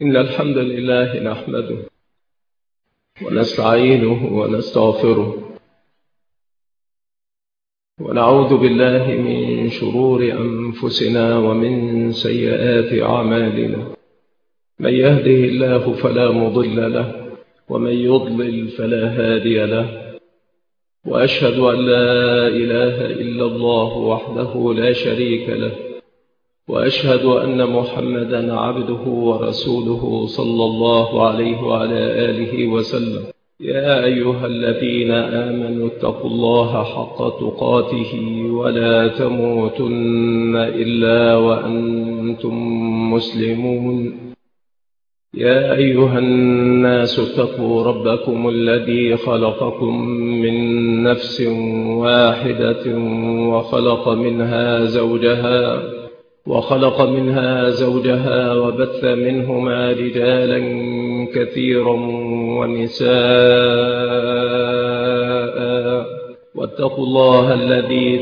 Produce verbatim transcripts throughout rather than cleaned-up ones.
إن الحمد لله نحمده ونستعينه ونستغفره ونعوذ بالله من شرور أنفسنا ومن سيئات أعمالنا. من يهده الله فلا مضل له ومن يضلل فلا هادي له، وأشهد أن لا إله إلا الله وحده لا شريك له، وأشهد أن محمدا عبده ورسوله صلى الله عليه وعلى آله وسلم. يا أيها الذين آمنوا اتقوا الله حق تقاته ولا تموتن إلا وأنتم مسلمون. يا أيها الناس اتقوا ربكم الذي خلقكم من نفس واحدة وخلق منها زوجها وخلق منها زوجها وبث منهما رجالا كثيرا ونساء، واتقوا الله الذي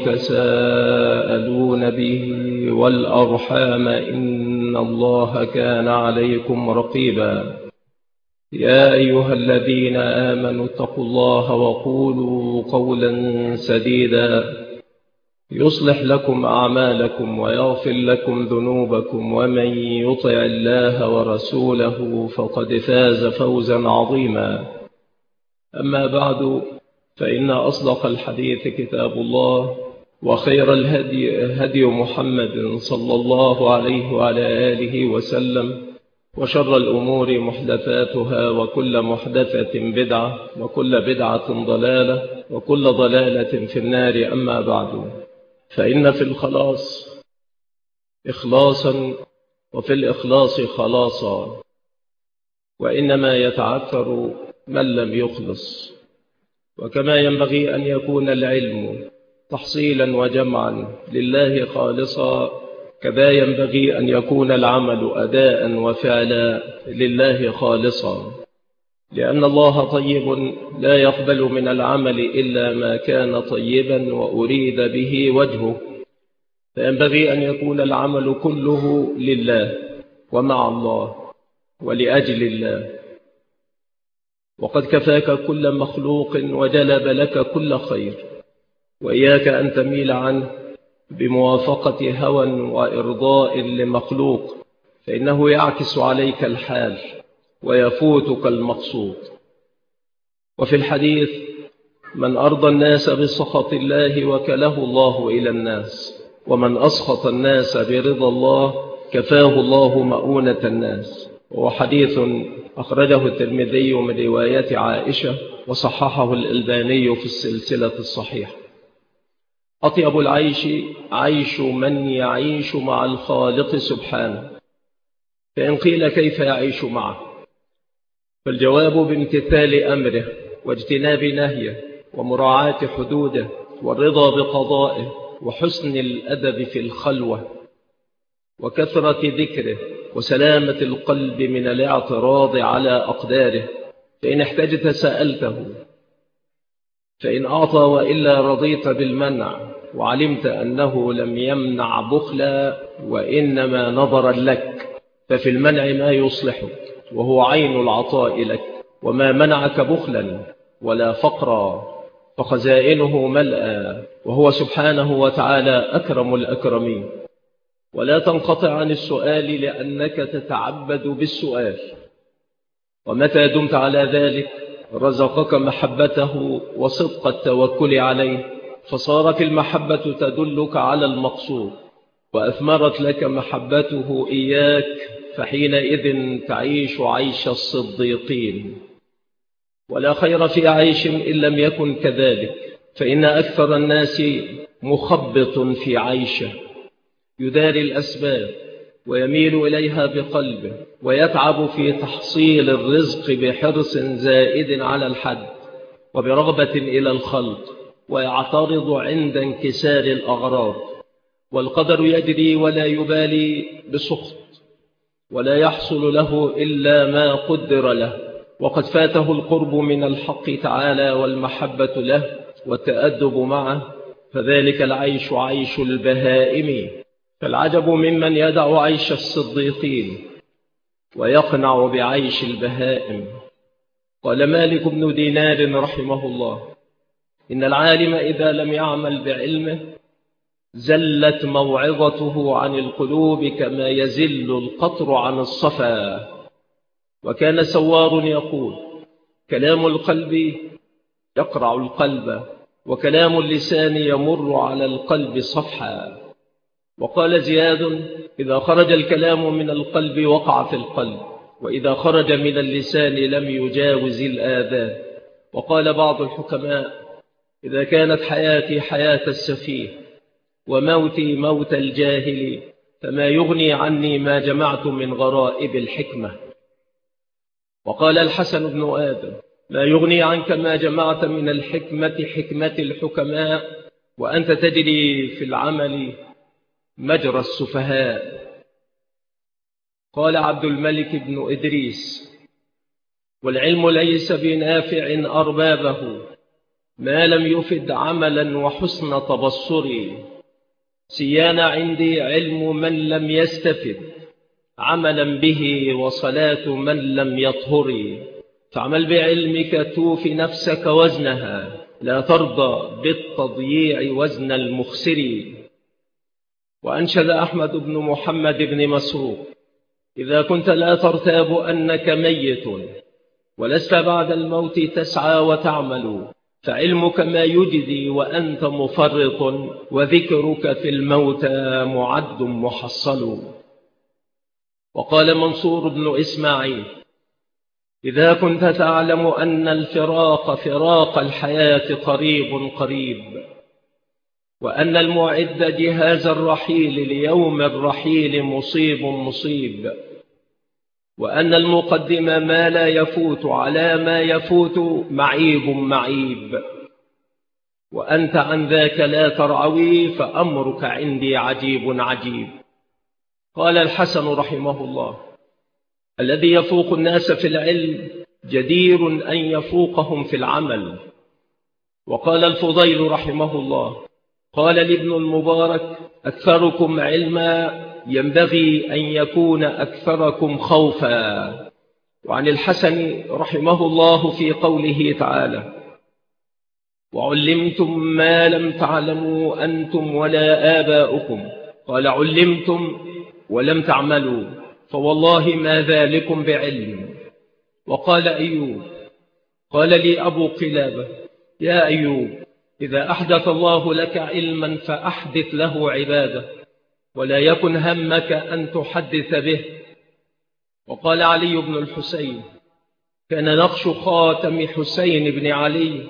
تساءلون به والأرحام إن الله كان عليكم رقيبا. يا أيها الذين آمنوا اتقوا الله وقولوا قولا سديدا يصلح لكم أعمالكم ويغفر لكم ذنوبكم، ومن يطع الله ورسوله فقد فاز فوزا عظيما. أما بعد، فإن أصدق الحديث كتاب الله، وخير الهدي هدي محمد صلى الله عليه وعلى آله وسلم، وشر الأمور محدثاتها، وكل محدثة بدعة، وكل بدعة ضلالة، وكل ضلالة في النار. أما بعد، فإن في الخلاص إخلاصا، وفي الإخلاص خلاصا، وإنما يتعثر من لم يخلص. وكما ينبغي أن يكون العلم تحصيلا وجمعا لله خالصا، كذا ينبغي أن يكون العمل أداء وفعلا لله خالصا، لأن الله طيب لا يقبل من العمل إلا ما كان طيبا وأريد به وجهه، فينبغي أن يكون العمل كله لله ومع الله ولأجل الله. وقد كفاك كل مخلوق وجلب لك كل خير، وإياك أن تميل عنه بموافقة هوى وإرضاء لمخلوق، فإنه يعكس عليك الحال ويفوتك المقصود. وفي الحديث: من أرضى الناس بسخط الله وكله الله إلى الناس، ومن أسخط الناس برضا الله كفاه الله مؤونة الناس. وهو حديث أخرجه الترمذي من رواية عائشة، وصححه الألباني في السلسلة الصحيحة. أطيب العيش عيش من يعيش مع الخالق سبحانه. فإن قيل كيف يعيش معه؟ فالجواب بامتثال أمره واجتناب نهيه ومراعاة حدوده والرضا بقضائه وحسن الأدب في الخلوة وكثرة ذكره وسلامة القلب من الاعتراض على أقداره. فإن احتجت سألته، فإن أعطى وإلا رضيت بالمنع، وعلمت أنه لم يمنع بخلا وإنما نظرا لك، ففي المنع ما يصلحك وهو عين العطاء لك، وما منعك بخلا ولا فقرا فخزائنه ملأى، وهو سبحانه وتعالى أكرم الأكرمين. ولا تنقطع عن السؤال لأنك تتعبد بالسؤال، ومتى دمت على ذلك رزقك محبته وصدق التوكل عليه، فصارت المحبة تدلك على المقصود، وأثمرت لك محبته إياك، فحينئذ تعيش عيش الصديقين. ولا خير في عيش إن لم يكن كذلك، فإن أكثر الناس مخبط في عيشه، يداري الأسباب ويميل إليها بقلبه، ويتعب في تحصيل الرزق بحرص زائد على الحد وبرغبة إلى الخلق، ويعترض عند انكسار الأغراض، والقدر يجري ولا يبالي بسخط، ولا يحصل له إلا ما قدر له، وقد فاته القرب من الحق تعالى والمحبة له والتأدب معه، فذلك العيش عيش البهائم. فالعجب ممن يدع عيش الصديقين ويقنع بعيش البهائم. قال مالك بن دينار رحمه الله: إن العالم إذا لم يعمل بعلمه زلت موعظته عن القلوب كما يزل القطر عن الصفا. وكان سوار يقول: كلام القلب يقرع القلب، وكلام اللسان يمر على القلب صفحا. وقال زياد: إذا خرج الكلام من القلب وقع في القلب، وإذا خرج من اللسان لم يجاوز الآذان. وقال بعض الحكماء: إذا كانت حياتي حياة السفيه وموتي موت الجاهل فما يغني عني ما جمعت من غرائب الحكمة. وقال الحسن بن آدم: ما يغني عنك ما جمعت من الحكمة حكمة الحكماء، وأنت تجري في العمل مجرى السفهاء. قال عبد الملك بن إدريس: والعلم ليس بنافع أربابه ما لم يفد عملا وحسن تبصري. سيان عندي علم من لم يستفد عملا به، وصلاة من لم يطهر. فاعمل بعلمك توفي نفسك وزنها، لا ترضى بالتضييع وزن المخسر. وأنشد أحمد بن محمد بن مسروق: إذا كنت لا ترتاب أنك ميت ولست بعد الموت تسعى وتعمل، فعلمك ما يجدي وأنت مفرط، وذكرك في الموتى معد محصل. وقال منصور بن إسماعيل: إذا كنت تعلم أن الفراق فراق الحياة قريب قريب، وأن المعد جهاز الرحيل ليوم الرحيل مصيب مصيب، وأن المقدم ما لا يفوت على ما يفوت معيب معيب، وأنت عن ذاك لا ترعوي، فأمرك عندي عجيب عجيب. قال الحسن رحمه الله: الذي يفوق الناس في العلم جدير أن يفوقهم في العمل. وقال الفضيل رحمه الله: قال لابن المبارك: أكثركم علما ينبغي أن يكون أكثركم خوفا. وعن الحسن رحمه الله في قوله تعالى: وعلمتم ما لم تعلموا أنتم ولا آباؤكم، قال: علمتم ولم تعملوا، فوالله ما ذلكم بعلم. وقال أيوب: قال لي أبو قلابة: يا أيوب، إذا أحدث الله لك علما فأحدث له عبادة، ولا يكن همك أن تحدث به. وقال علي بن الحسين: كان نقش خاتم حسين بن علي: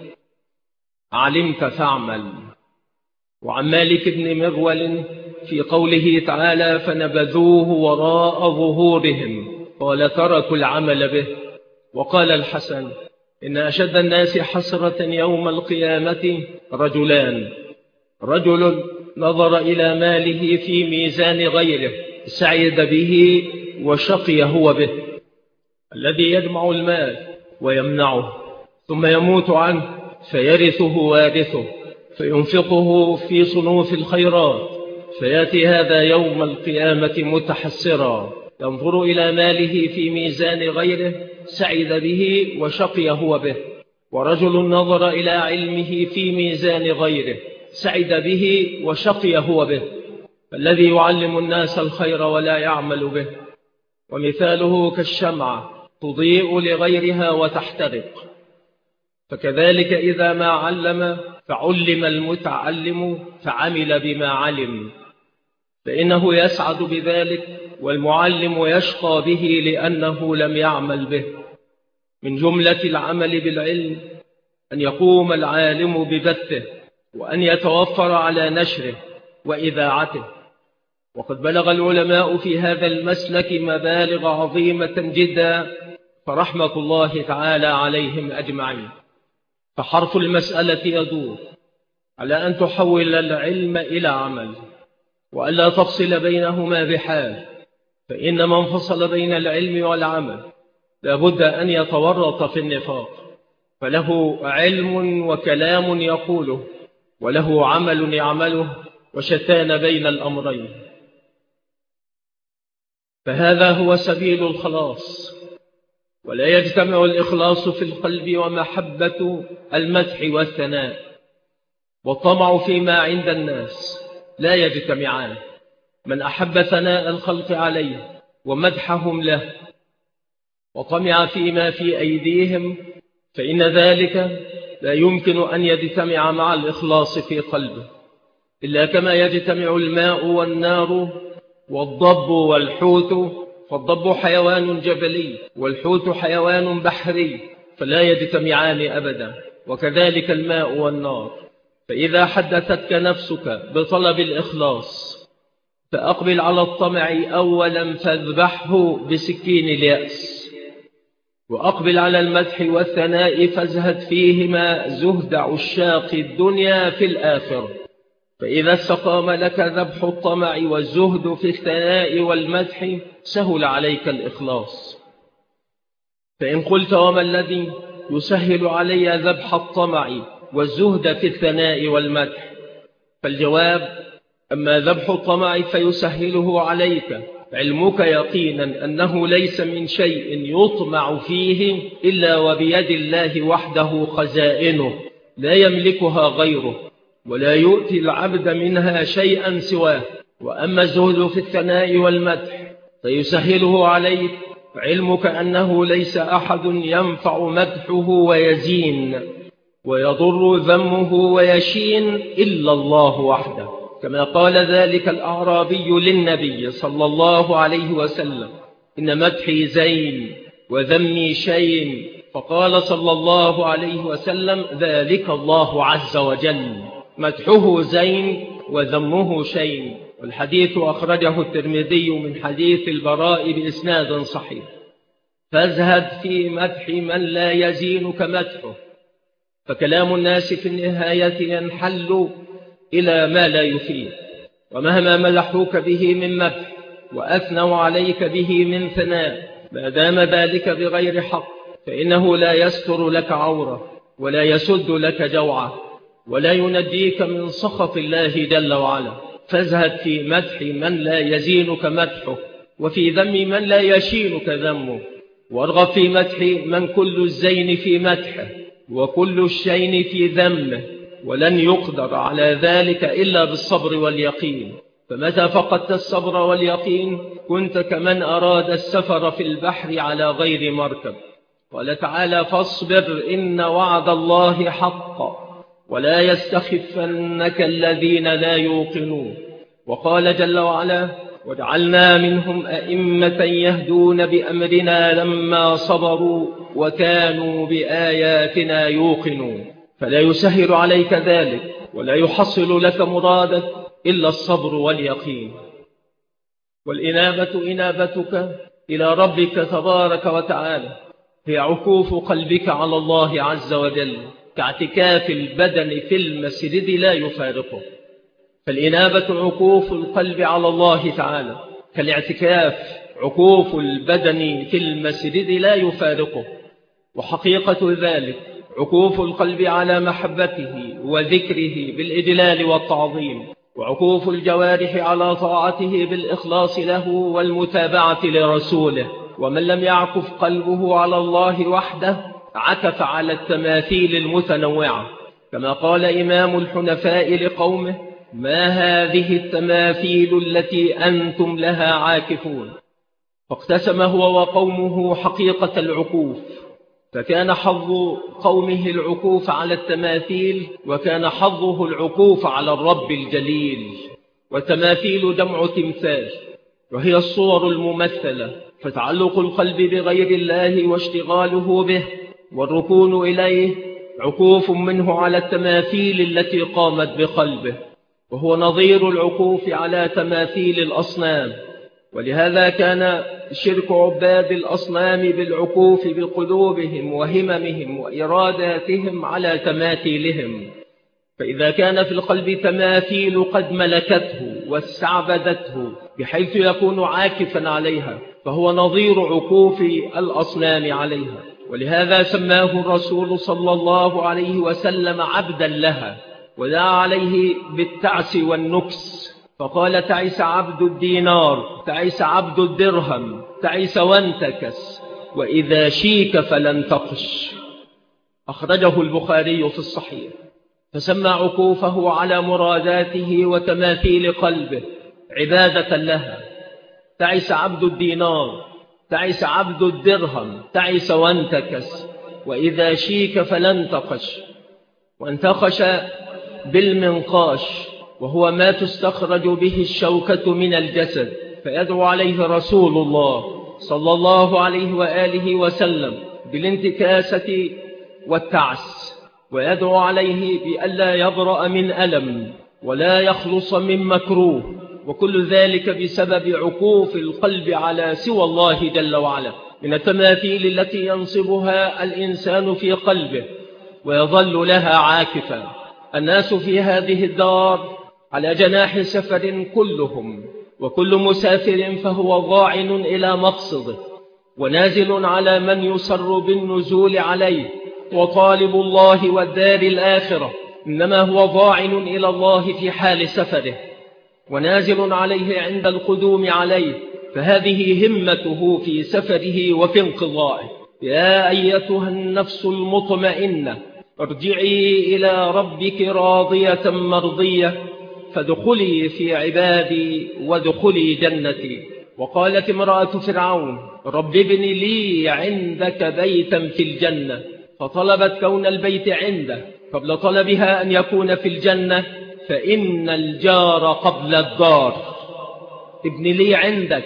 علمت فاعمل. وعن مالك بن مغول في قوله تعالى: فنبذوه وراء ظهورهم، قال: تركوا العمل به. وقال الحسن: إن أشد الناس حسرة يوم القيامة رجلان: رجل نظر إلى ماله في ميزان غيره سعيد به وشقي هو به. الذي يجمع المال ويمنعه ثم يموت عنه فيرثه وارثه فينفقه في صنوف الخيرات، فيأتي هذا يوم القيامة متحسرا ينظر إلى ماله في ميزان غيره سعيد به وشقي هو به. ورجل نظر إلى علمه في ميزان غيره سعيد به وشقي هو به. فالذي يعلم الناس الخير ولا يعمل به ومثاله كالشمعة تضيء لغيرها وتحترق. فكذلك إذا ما علم فعلم المتعلم فعمل بما علم، فإنه يسعد بذلك، والمعلم يشقى به لأنه لم يعمل به. من جملة العمل بالعلم أن يقوم العالم ببثه، وأن يتوفر على نشره وإذاعته. وقد بلغ العلماء في هذا المسلك مبالغ عظيمة جدا، فرحمة الله تعالى عليهم أجمعين. فحرف المسألة يدور على أن تحول العلم إلى عمل، وألا تفصل بينهما بحال، فإن من فصل بين العلم والعمل لابد أن يتورط في النفاق، فله علم وكلام يقوله وله عمل يعمله، وشتان بين الأمرين. فهذا هو سبيل الخلاص. ولا يجتمع الإخلاص في القلب ومحبة المدح والثناء والطمع فيما عند الناس، لا يجتمعان. من أحب ثناء الخلق عليه ومدحهم له وطمع فيما في أيديهم فإن ذلك لا يمكن أن يجتمع مع الإخلاص في قلبه، إلا كما يجتمع الماء والنار والضب والحوت، فالضب حيوان جبلي والحوت حيوان بحري، فلا يجتمعان أبدا. وكذلك الماء والنار. فإذا حدثتك نفسك بطلب الإخلاص فأقبل على الطمع أولا فاذبحه بسكين اليأس، وأقبل على المدح والثناء فازهد فيهما زهد عشاق الدنيا في الآخرة. فإذا استقام لك ذبح الطمع والزهد في الثناء والمدح سهل عليك الإخلاص. فإن قلت وما الذي يسهل علي ذبح الطمع والزهد في الثناء والمدح؟ فالجواب: أما ذبح الطمع فيسهله عليك علمك يقينا أنه ليس من شيء يطمع فيه إلا وبيد الله وحده خزائنه لا يملكها غيره، ولا يؤتي العبد منها شيئا سواه. وأما الزهد في الثناء والمدح فيسهله عليك علمك أنه ليس أحد ينفع مدحه ويزين ويضر ذمه ويشين إلا الله وحده، كما قال ذلك الأعرابي للنبي صلى الله عليه وسلم: إن مدحي زين وذمي شين. فقال صلى الله عليه وسلم: ذلك الله عز وجل، مدحه زين وذمه شين. والحديث أخرجه الترمذي من حديث البراء بإسناد صحيح. فازهد في مدح من لا يزينك مدحه، فكلام الناس في النهاية ينحل إلى ما لا يفيد. ومهما مدحوك به من مدح وأثنوا عليك به من ثناء ما دام ذلك بغير حق فإنه لا يستر لك عورة ولا يسد لك جوعة ولا ينجيك من سخط الله جل وعلا. فازهد في مدح من لا يزينك مدحه وفي ذم من لا يشينك ذمه، وارغب في مدح من كل الزين في مدحه وكل الشين في ذمه، ولن يقدر على ذلك إلا بالصبر واليقين. فمتى فقدت الصبر واليقين كنت كمن أراد السفر في البحر على غير مركب. قال تعالى: فاصبر إن وعد الله حق ولا يستخفنك الذين لا يوقنون. وقال جل وعلا: وجعلنا منهم أئمة يهدون بأمرنا لما صبروا وكانوا بآياتنا يوقنون. فلا يسهل عليك ذلك ولا يحصل لك مرادك إلا الصبر واليقين. والإنابة إنابتك إلى ربك تبارك وتعالى هي عكوف قلبك على الله عز وجل، كاعتكاف البدن في المسجد لا يفارقه. فالإنابة عكوف القلب على الله تعالى، كالاعتكاف عكوف البدن في المسجد لا يفارقه. وحقيقة ذلك عكوف القلب على محبته وذكره بالإجلال والتعظيم، وعكوف الجوارح على طاعته بالإخلاص له والمتابعة لرسوله. ومن لم يعكف قلبه على الله وحده عكف على التماثيل المتنوعة، كما قال إمام الحنفاء لقومه: ما هذه التماثيل التي أنتم لها عاكفون؟ فاقتسم هو وقومه حقيقة العكوف، فكان حظ قومه العكوف على التماثيل وكان حظه العكوف على الرب الجليل. والتماثيل جمع تمثال، وهي الصور الممثلة، فتعلق القلب بغير الله واشتغاله به والركون إليه عكوف منه على التماثيل التي قامت بقلبه، وهو نظير العكوف على تماثيل الأصنام. ولهذا كان شرك عباد الأصنام بالعكوف بقلوبهم وهممهم وإراداتهم على تماثيلهم. فإذا كان في القلب تماثيل قد ملكته واستعبدته بحيث يكون عاكفا عليها فهو نظير عكوف الأصنام عليها. ولهذا سماه الرسول صلى الله عليه وسلم عبدا لها، ودعا عليه بالتعس والنكس، فقال تعيس عبد الدينار، تعيس عبد الدرهم، تعيس وانتكس، وإذا شيك فلن تقش. أخرجه البخاري في الصحيح. فسمى عكوفه على مراداته وتماثيل قلبه عبادة لها. تعيس عبد الدينار، تعيس عبد الدرهم، تعيس وانتكس، وإذا شيك فلن تقش. وانتقش بالمنقاش، وهو ما تستخرج به الشوكة من الجسد، فيدعو عليه رسول الله صلى الله عليه وآله وسلم بالانتكاسة والتعس، ويدعو عليه بألا يبرأ من ألم ولا يخلص من مكروه، وكل ذلك بسبب عكوف القلب على سوى الله جل وعلا من التماثيل التي ينصبها الإنسان في قلبه ويظل لها عاكفا. الناس في هذه الدار على جناح سفر كلهم، وكل مسافر فهو ضاعن إلى مقصده، ونازل على من يصر بالنزول عليه. وطالب الله والدار الآخرة إنما هو ضاعن إلى الله في حال سفره، ونازل عليه عند القدوم عليه، فهذه همته في سفره وفي انقضائه. يا أيتها النفس المطمئنة ارجعي إلى ربك راضية مرضية فادخلي في عبادي وادخلي جنتي. وقالت امرأة فرعون رب ابن لي عندك بيتا في الجنة، فطلبت كون البيت عنده قبل طلبها أن يكون في الجنة، فإن الجار قبل الدار. ابن لي عندك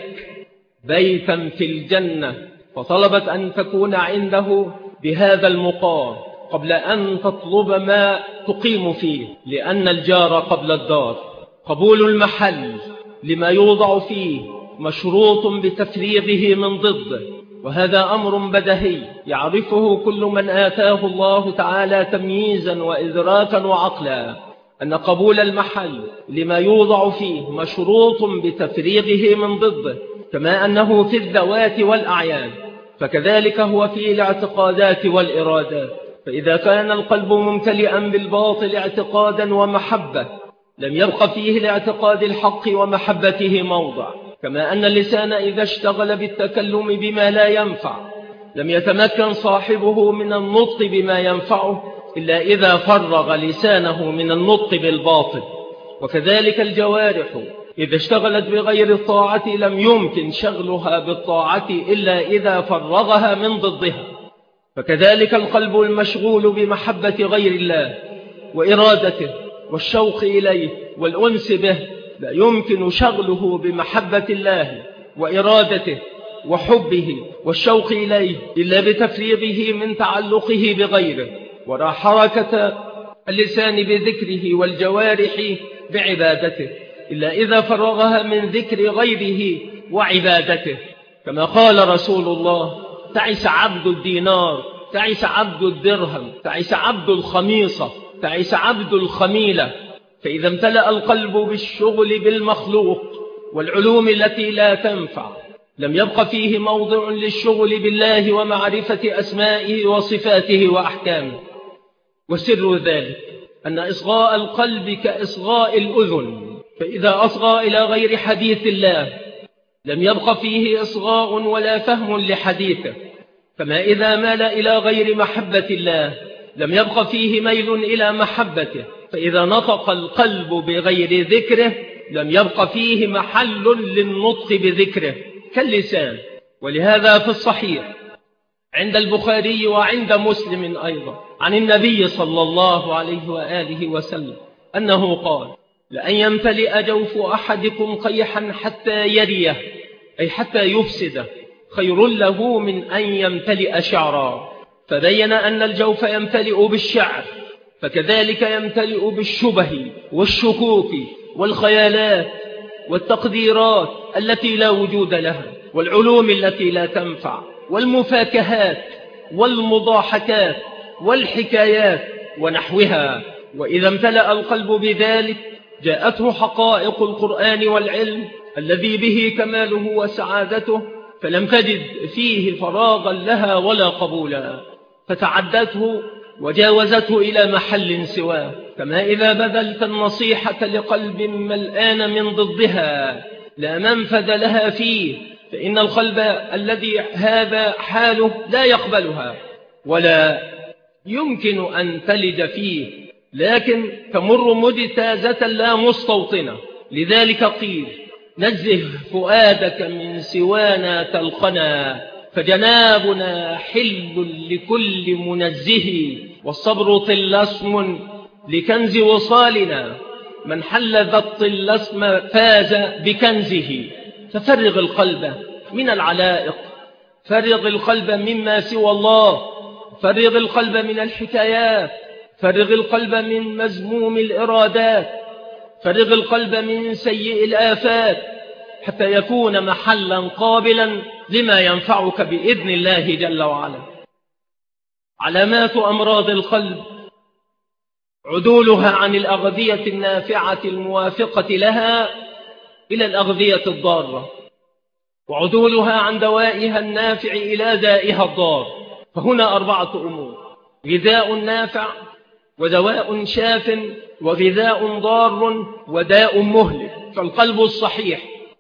بيتا في الجنة، فطلبت أن تكون عنده بهذا المقام قبل أن تطلب ما تقيم فيه، لأن الجار قبل الدار. قبول المحل لما يوضع فيه مشروط بتفريغه من ضده، وهذا أمر بدهي يعرفه كل من آتاه الله تعالى تمييزا وإدراكا وعقلا، أن قبول المحل لما يوضع فيه مشروط بتفريغه من ضده، كما أنه في الذوات والأعيان فكذلك هو في الاعتقادات والإرادات. فإذا كان القلب ممتلئا بالباطل اعتقادا ومحبة لم يبق فيه لاعتقاد الحق ومحبته موضع، كما أن اللسان إذا اشتغل بالتكلم بما لا ينفع لم يتمكن صاحبه من النطق بما ينفعه إلا إذا فرغ لسانه من النطق بالباطل. وكذلك الجوارح إذا اشتغلت بغير الطاعة لم يمكن شغلها بالطاعة إلا إذا فرغها من ضدها. فكذلك القلب المشغول بمحبة غير الله وإرادته والشوق إليه والأنس به لا يمكن شغله بمحبة الله وإرادته وحبه والشوق إليه إلا بتفريغه من تعلقه بغيره. ولا حركة اللسان بذكره والجوارح بعبادته إلا إذا فرغها من ذكر غيره وعبادته، كما قال رسول الله تعس عبد الدينار، تعس عبد الدرهم، تعس عبد الخميصة، تعس عبد الخميلة. فإذا امتلأ القلب بالشغل بالمخلوق والعلوم التي لا تنفع لم يبق فيه موضع للشغل بالله ومعرفة أسمائه وصفاته وأحكامه. وسر ذلك أن إصغاء القلب كإصغاء الأذن، فإذا أصغى إلى غير حديث الله لم يبق فيه إصغاء ولا فهم لحديثه، كما إذا مال إلى غير محبة الله لم يبق فيه ميل إلى محبته، فإذا نطق القلب بغير ذكره لم يبق فيه محل للنطق بذكره كاللسان. ولهذا في الصحيح عند البخاري وعند مسلم أيضا عن النبي صلى الله عليه وآله وسلم أنه قال لأن يمتلئ جوف أحدكم قيحا حتى يريه، أي حتى يفسده، خير له من أن يمتلئ شعرا. فبين أن الجوف يمتلئ بالشعر، فكذلك يمتلئ بالشبه والشكوك والخيالات والتقديرات التي لا وجود لها، والعلوم التي لا تنفع، والمفاكهات والمضاحكات والحكايات ونحوها. وإذا امتلأ القلب بذلك جاءته حقائق القرآن والعلم الذي به كماله وسعادته، فلم تجد فيه فراغا لها ولا قبولا، فتعدته وجاوزته إلى محل سواه. كما إذا بذلت النصيحة لقلب ملآن من ضدها لا منفذ لها فيه، فإن القلب الذي هذا حاله لا يقبلها ولا يمكن أن تلج فيه، لكن تمر مجتازة لا مستوطنة. لذلك قيل: نزه فؤادك من سوانا تلقنا، فجنابنا حل لكل منزه، والصبر طلسم لكنز وصالنا، من حل ذا الطلسم فاز بكنزه. ففرغ القلب من العلائق، فرغ القلب مما سوى الله، فرغ القلب من الحكايات، فرغ القلب من مذموم الإرادات، فرغ القلب من سيء الآفات، حتى يكون محلا قابلا لما ينفعك بإذن الله جل وعلا. علامات أمراض القلب: عدولها عن الأغذية النافعة الموافقة لها إلى الأغذية الضارة، وعدولها عن دوائها النافع إلى دائها الضار. فهنا أربعة أمور: غذاء نافع، ودواء شاف، وغذاء ضار، وداء مهلك. فالقلب الصحيح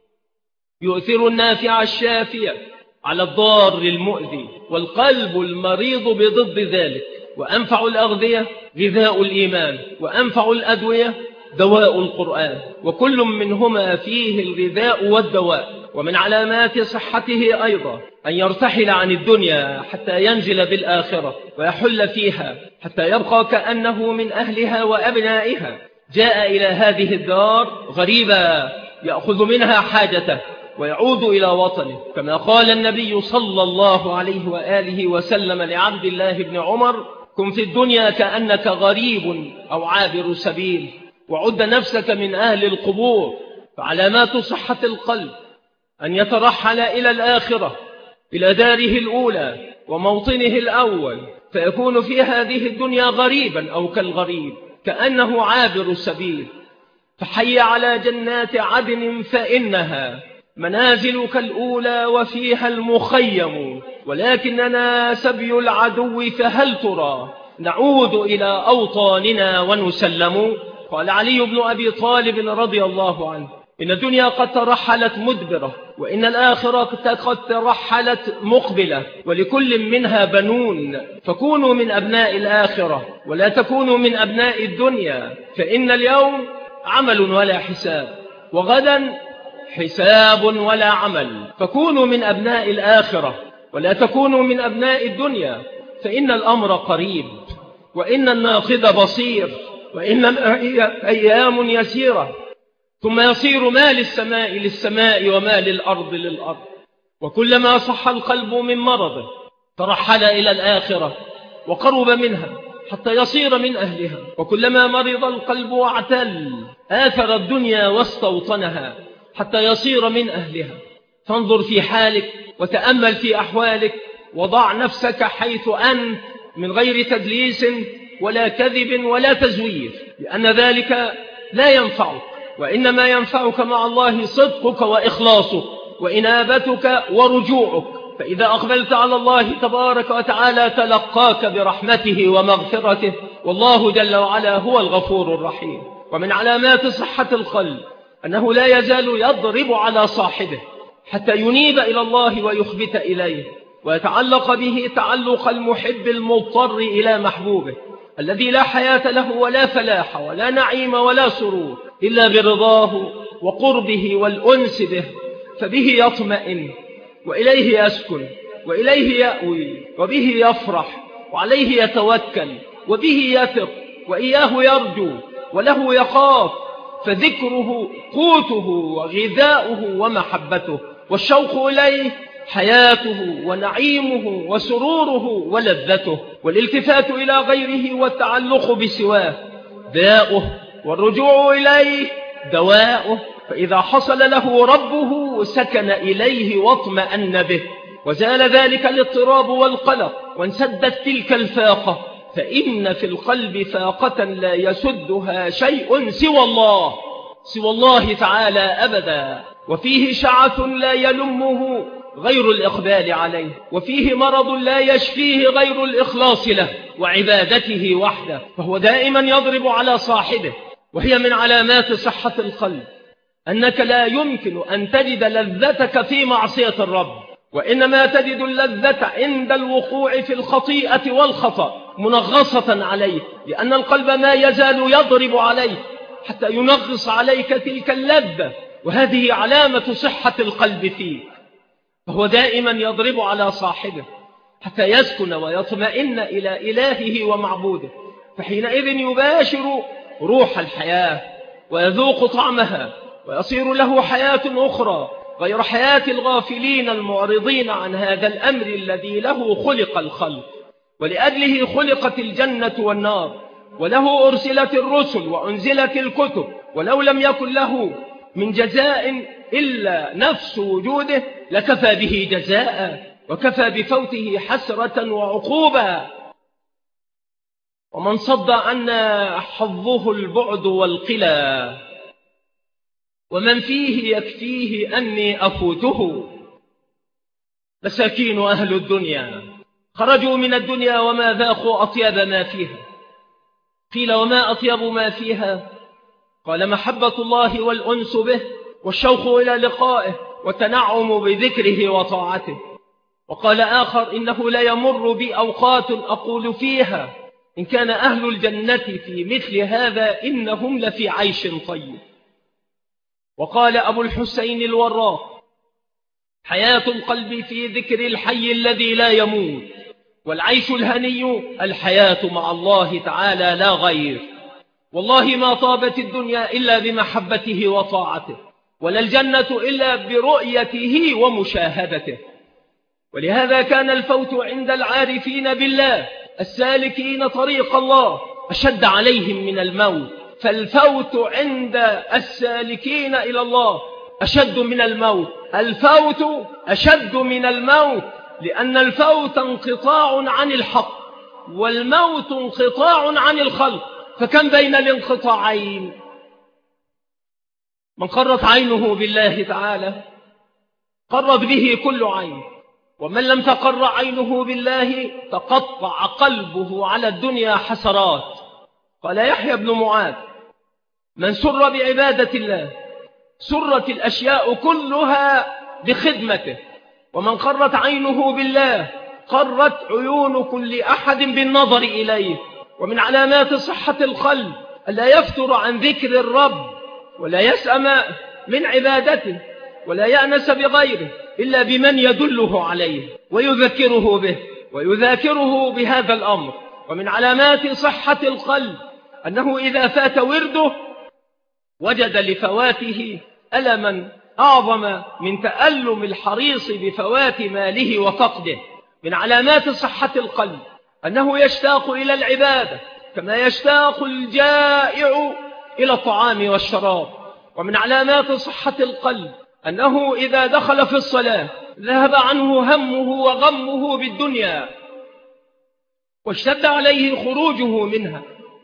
يؤثر النافع الشافية على الضار المؤذي، والقلب المريض بضد ذلك. وأنفع الأغذية غذاء الإيمان، وأنفع الأدوية دواء القرآن، وكل منهما فيه الغذاء والدواء. ومن علامات صحته أيضا أن يرتحل عن الدنيا حتى ينزل بالآخرة ويحل فيها، حتى يبقى كأنه من أهلها وأبنائها، جاء إلى هذه الدار غريبا يأخذ منها حاجته ويعود إلى وطنه، كما قال النبي صلى الله عليه وآله وسلم لعبد الله بن عمر: كن في الدنيا كأنك غريب أو عابر سبيل، وعد نفسك من أهل القبور. فعلامات صحة القلب أن يترحل إلى الآخرة، إلى داره الأولى وموطنه الأول، فيكون في هذه الدنيا غريبا أو كالغريب، كأنه عابر سبيل. فحي على جنات عدن فإنها منازلك الأولى وفيها المخيم، ولكننا سبي العدو، فهل ترى نعود إلى أوطاننا ونسلم. قال علي بن أبي طالب رضي الله عنه: إن الدنيا قد ترحلت مدبرة، وإن الآخرة قد ترحلت مقبلة، ولكل منها بنون، فكونوا من أبناء الآخرة ولا تكونوا من أبناء الدنيا، فإن اليوم عمل ولا حساب، وغدا حساب ولا عمل. فكونوا من أبناء الآخرة ولا تكونوا من أبناء الدنيا، فإن الأمر قريب، وإن الناقض بصير، وإن أيام يسيرة، ثم يصير ما للسماء للسماء وما للأرض للأرض. وكلما صح القلب من مرضه ترحل إلى الآخرة وقرب منها حتى يصير من أهلها، وكلما مرض القلب واعتل آثر الدنيا واستوطنها حتى يصير من أهلها. فانظر في حالك وتأمل في أحوالك، وضع نفسك حيث أنت من غير تدليس ولا كذب ولا تزوير، لأن ذلك لا ينفعك، وإنما ينفعك مع الله صدقك وإخلاصك وإنابتك ورجوعك. فإذا أقبلت على الله تبارك وتعالى تلقاك برحمته ومغفرته، والله جل وعلا هو الغفور الرحيم. ومن علامات صحة القلب أنه لا يزال يضرب على صاحبه حتى ينيب إلى الله ويخبت إليه، ويتعلق به تعلق المحب المضطر إلى محبوبه، الذي لا حياة له ولا فلاح ولا نعيم ولا سرور إلا برضاه وقربه والأنس به، فبه يطمئن وإليه يسكن وإليه يأوي، وبه يفرح وعليه يتوكل، وبه يثق وإياه يرجو وله يخاف. فذكره قوته وغذاؤه ومحبته، والشوق إليه حياته ونعيمه وسروره ولذته، والالتفات إلى غيره والتعلق بسواه داؤه، والرجوع إليه دواؤه. فإذا حصل له ربه سكن إليه واطمأن به، وزال ذلك الاضطراب والقلق، وانسدت تلك الفاقة. فإن في القلب فاقة لا يسدها شيء سوى الله سوى الله تعالى أبدا، وفيه شعث لا يلمه غير الإقبال عليه، وفيه مرض لا يشفيه غير الإخلاص له وعبادته وحده، فهو دائما يضرب على صاحبه. وهي من علامات صحة القلب أنك لا يمكن أن تجد لذتك في معصية الرب، وإنما تجد اللذة عند الوقوع في الخطيئة والخطأ منغصة عليه، لأن القلب ما يزال يضرب عليه حتى ينغص عليك تلك اللذة، وهذه علامة صحة القلب فيك. فهو دائما يضرب على صاحبه حتى يسكن ويطمئن إلى إلهه ومعبوده، فحينئذ يباشر روح الحياة ويذوق طعمها، ويصير له حياة أخرى غير حياة الغافلين المعرضين عن هذا الأمر الذي له خلق الخلق، ولأجله خلقت الجنة والنار، وله أرسلت الرسل وأنزلت الكتب، ولو لم يكن له من جزاء إلا نفس وجوده لكفى به جزاء، وكفى بفوته حسرة وعقوبة. ومن صد عنا حظه البعد والقلى، ومن فيه يكفيه أني أفوته. مساكين أهل الدنيا خرجوا من الدنيا وما ذاقوا أطيب ما فيها. قيل وما أطيب ما فيها؟ قال محبة الله والأنس به، والشوق إلى لقائه، والتنعم بذكره وطاعته. وقال آخر إنه لا يمر بي أوقات أقول فيها إن كان أهل الجنة في مثل هذا إنهم لفي عيش طيب. وقال أبو الحسين الوراق حياة القلب في ذكر الحي الذي لا يموت، والعيش الهني الحياة مع الله تعالى لا غير. والله ما طابت الدنيا إلا بمحبته وطاعته، ولا الجنة إلا برؤيته ومشاهدته. ولهذا كان الفوت عند العارفين بالله السالكين طريق الله أشد عليهم من الموت، فالفوت عند السالكين إلى الله أشد من الموت. الفوت أشد من الموت، لأن الفوت انقطاع عن الحق، والموت انقطاع عن الخلق، فكم بين الانقطاعين؟ من قرت عينه بالله تعالى قرت به كل عين، ومن لم تقر عينه بالله تقطع قلبه على الدنيا حسرات. قال يحيى بن معاذ من سر بعبادة الله سرت الأشياء كلها بخدمته، ومن قرت عينه بالله قرت عيون كل أحد بالنظر إليه. ومن علامات صحة القلب ألا يفتر عن ذكر الرب، ولا يسأم من عبادته، ولا يأنس بغيره إلا بمن يدله عليه ويذكره به ويذاكره بهذا الأمر. ومن علامات صحة القلب أنه إذا فات ورده وجد لفواته ألما أعظم من تألم الحريص بفوات ماله وفقده. من علامات صحة القلب أنه يشتاق إلى العبادة كما يشتاق الجائع إلى الطعام والشراب. ومن علامات صحة القلب أنه إذا دخل في الصلاة ذهب عنه همه وغمه بالدنيا، واشتد عليه خروجه منها،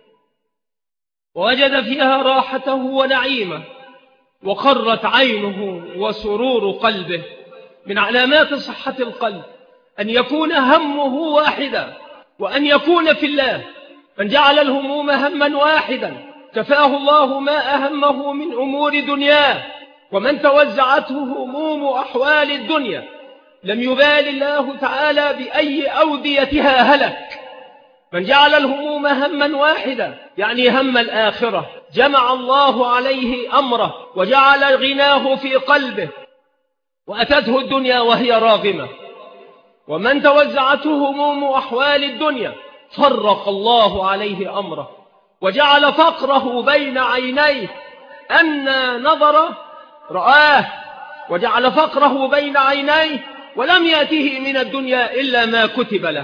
ووجد فيها راحته ونعيمه، وقرت عينه وسرور قلبه. من علامات صحة القلب أن يكون همه واحدا، وأن يكون في الله. من جعل الهموم هما واحدا كفاه الله ما أهمه من أمور دنياه، ومن توزعته هموم أحوال الدنيا لم يبال الله تعالى بأي أوديتها هلك. من جعل الهموم هما واحدا يعني هم الآخرة جمع الله عليه أمره وجعل غناه في قلبه، وأتته الدنيا وهي راغمة. ومن توزعته هموم أحوال الدنيا فرق الله عليه أمره وجعل فقره بين عينيه، أن نظر رآه، وجعل فقره بين عينيه ولم يأته من الدنيا إلا ما كتب له.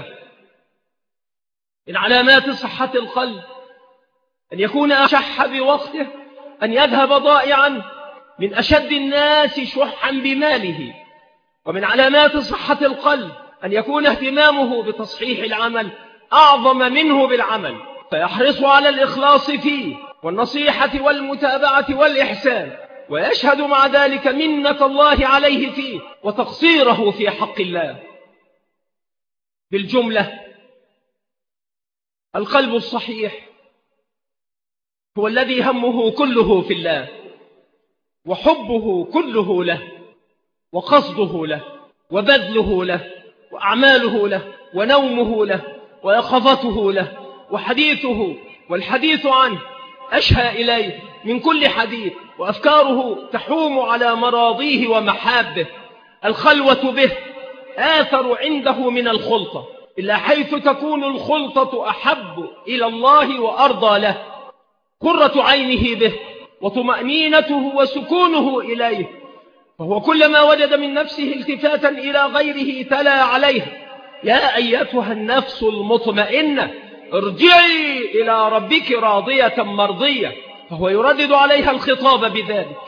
من علامات صحة القلب أن يكون أشح بوقته، أن يذهب ضائعا من أشد الناس شحا بماله. ومن علامات صحة القلب أن يكون اهتمامه بتصحيح العمل أعظم منه بالعمل، فيحرص على الإخلاص فيه والنصيحة والمتابعة والإحسان. ويشهد مع ذلك منة الله عليه فيه وتقصيره في حق الله. بالجملة القلب الصحيح هو الذي همه كله في الله، وحبه كله له، وقصده له، وبذله له، وأعماله له، ونومه له، ويقظته له، وحديثه والحديث عنه أشهى إليه من كل حديث، وأفكاره تحوم على مراضيه ومحابه. الخلوة به آثر عنده من الخلطة، إلا حيث تكون الخلطة أحب إلى الله وأرضى له، قرة عينه به وطمأنينته وسكونه إليه. فهو كلما وجد من نفسه التفاتا إلى غيره تلا عليه: يا أيتها النفس المطمئنة ارجعي إلى ربك راضية مرضية. فهو يردد عليها الخطاب بذلك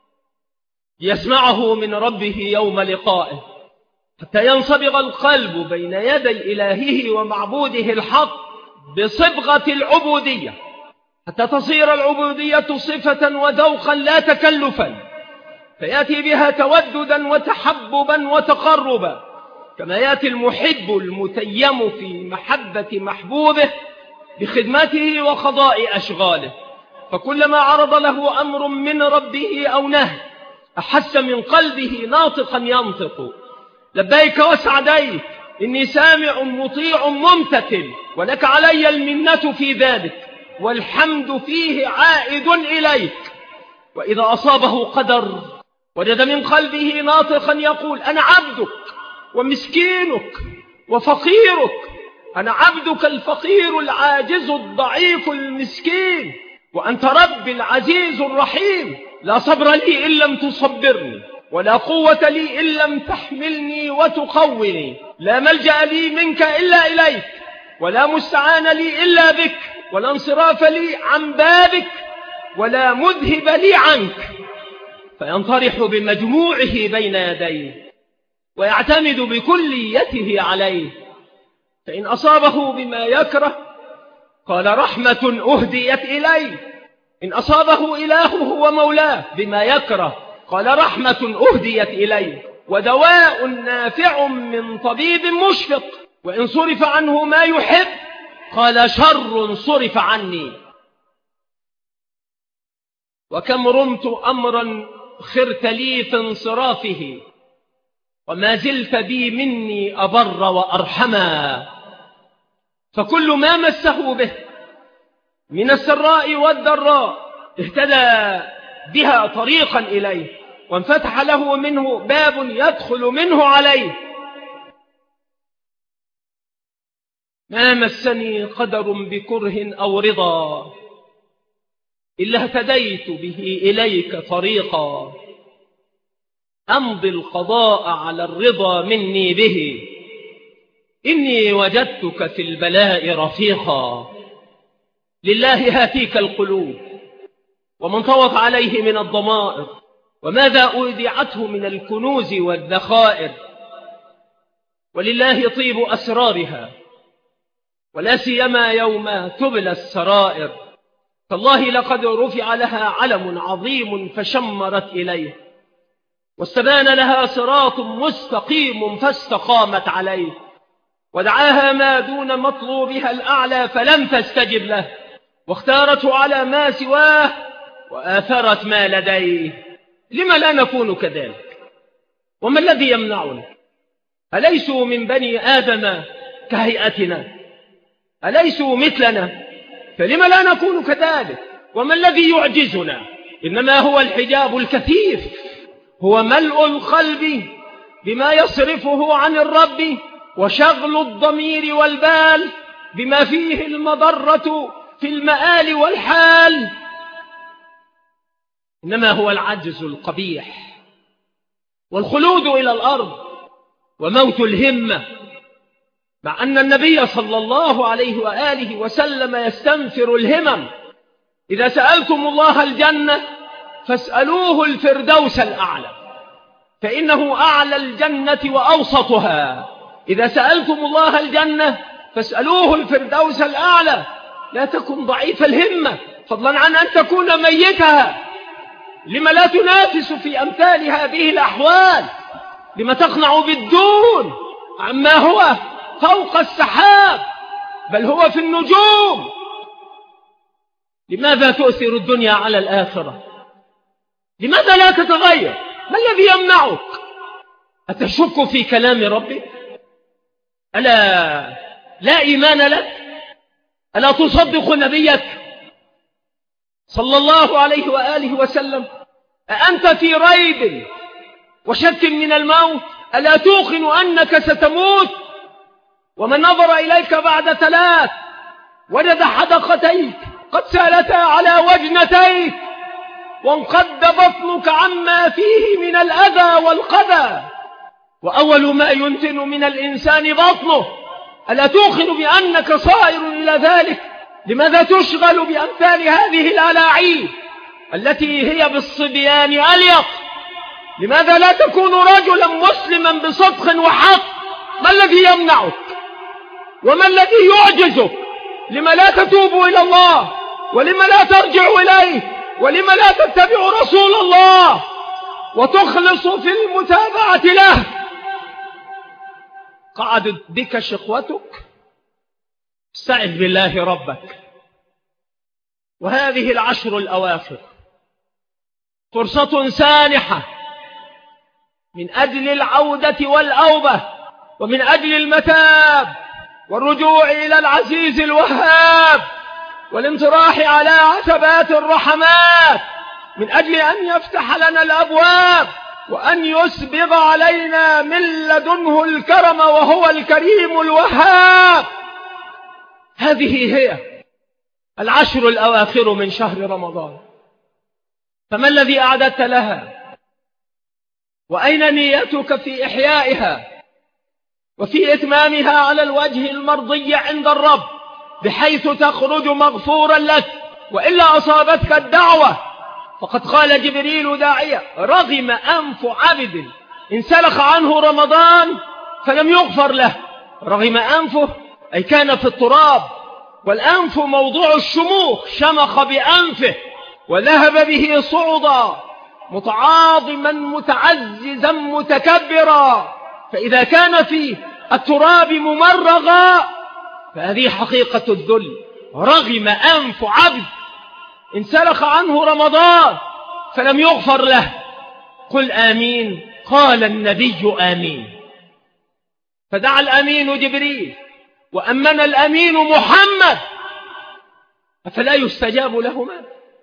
يسمعه من ربه يوم لقائه، حتى ينصبغ القلب بين يدي إلهه ومعبوده الحق بصبغة العبودية، حتى تصير العبودية صفة وذوقا لا تكلفا، فيأتي بها توددا وتحببا وتقربا، كما يأتي المحب المتيم في محبة محبوبه بخدمته وقضاء أشغاله. فكلما عرض له أمر من ربه أو نهي أحس من قلبه ناطقا ينطق: لبيك وسعديك، إني سامع مطيع ممتثل، ولك علي المنة في ذلك، والحمد فيه عائد إليك. وإذا أصابه قدر وجد من قلبه ناطقا يقول: أنا عبدك ومسكينك وفقيرك، أنا عبدك الفقير العاجز الضعيف المسكين، وأنت رب العزيز الرحيم، لا صبر لي إن لم تصبرني، ولا قوة لي إن لم تحملني وتقوني، لا ملجأ لي منك إلا إليك، ولا مستعان لي إلا بك، ولا انصراف لي عن بابك، ولا مذهب لي عنك. فينطرح بمجموعه بين يديه ويعتمد بكليته عليه. فإن أصابه بما يكره قال: رحمة أهديت إليه. إن أصابه إلهه ومولاه بما يكره قال: رحمة أهديت إليه، ودواء نافع من طبيب مشفق. وإن صرف عنه ما يحب قال: شر صرف عني. وكم رمت أمرا خرت لي في انصرافه، وما زلت بي مني أبر وأرحما. فكل ما مسه به من السراء والضراء اهتدى بها طريقا إليه، وانفتح له منه باب يدخل منه عليه. ما مسني قدر بكره أو رضا، إلا اهتديت به إليك طريقا، أمضي القضاء على الرضا مني به، إني وجدتك في البلاء رفيقا. لله هاتيك القلوب، ومن طوت عليه من الضمائر، وماذا أودعته من الكنوز والذخائر. ولله طيب أسرارها، ولا سيما يوم تبلى السرائر. تالله لقد رفع لها علم عظيم فشمرت إليه، واستبان لها صراط مستقيم فاستقامت عليه، ودعاها ما دون مطلوبها الأعلى فلم تستجب له، واختارته على ما سواه وآثرت ما لديه. لما لا نكون كذلك؟ وما الذي يمنعنا؟ أليسوا من بني آدم كهيئتنا؟ أليسوا مثلنا؟ فلما لا نكون كذلك؟ وما الذي يعجزنا؟ إنما هو الحجاب الكثيف، هو ملء القلب بما يصرفه عن الرب، وشغل الضمير والبال بما فيه المضرة في المآل والحال. إنما هو العجز القبيح، والخلود إلى الأرض، وموت الهمة. مع أن النبي صلى الله عليه وآله وسلم يستنفر الهمم: إذا سألتم الله الجنة فاسألوه الفردوس الأعلى، فإنه أعلى الجنة وأوسطها. إذا سألتم الله الجنة فاسألوه الفردوس الأعلى. لا تكن ضعيف الهمة، فضلا عن أن تكون ميتها. لما لا تنافس في أمثال هذه الأحوال؟ لما تقنع بالدون عما هو فوق السحاب بل هو في النجوم؟ لماذا تؤثر الدنيا على الآخرة؟ لماذا لا تتغير؟ ما الذي يمنعك؟ أتشك في كلام ربك؟ ألا لا إيمان لك؟ ألا تصدق نبيك صلى الله عليه وآله وسلم؟ أأنت في ريب وشك من الموت؟ ألا توقن أنك ستموت؟ ومن نظر إليك بعد ثلاث وجد حدقتيك قد سالتا على وجنتيك وانقد بطنك عما فيه من الأذى والقذى، وأول ما ينتن من الإنسان بطنه، ألا توقن بأنك صائر إلى ذلك؟ لماذا تشغل بأمثال هذه الألاعيب التي هي بالصبيان أليق؟ لماذا لا تكون رجلا مسلما بصدق وحق؟ ما الذي يمنعك وما الذي يعجزك؟ لما لا تتوب إلى الله؟ ولما لا ترجع إليه؟ ولما لا تتبع رسول الله وتخلص في المتابعة له؟ قعدت بك شقوتك؟ استعذ بالله ربك. وهذه العشر الأواخر فرصة سانحة من أجل العودة والأوبة، ومن أجل المتاب والرجوع إلى العزيز الوهاب، والانطراح على عتبات الرحمات، من أجل أن يفتح لنا الأبواب وأن يسبغ علينا من لدنه الكرم وهو الكريم الوهاب. هذه هي العشر الأواخر من شهر رمضان، فما الذي أعددت لها؟ وأين نيتك في إحيائها وفي إتمامها على الوجه المرضي عند الرب، بحيث تخرج مغفورا لك؟ وإلا أصابتك الدعوة، فقد قال جبريل داعية: رغم أنف عبد إن سلخ عنه رمضان فلم يغفر له. رغم أنفه أي كان في التراب، والأنف موضوع الشموخ، شمخ بأنفه وذهب به صعدا متعاظما متعززا متكبرا، فإذا كان في التراب ممرغا فهذه حقيقة الذل. رغم أنف عبد إن سلخ عنه رمضان فلم يغفر له. قل آمين. قال النبي آمين، فدعا الأمين جبريل وأمن الأمين محمد، أفلا يستجاب لهما؟